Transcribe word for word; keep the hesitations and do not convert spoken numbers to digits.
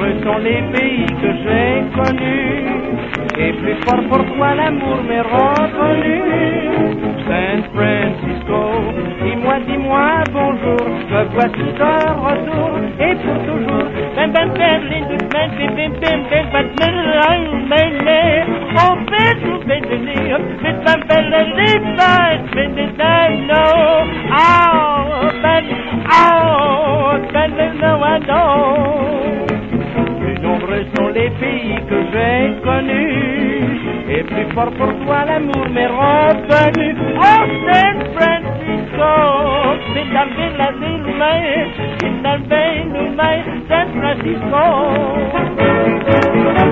nombreux sont les pays que j'ai connus, et plus fort pour toi l'amour m'est revenu. San Francisco, dis-moi, dis-moi bonjour, me voici de retour, et pour toujours. Bam bam bam, les deux bam bam bam bam bam bam bam bam bam. Oh bedroom bam bam bam bam bam bam bam bam. No, oh bam, oh bam no I know. Plus nombreux sont les pays que j'ai connus, et plus fort pour toi l'amour m'est revenu. Oh San Francisco, c'est la ville de l'humain, c'est la ville de l'humain, San Francisco.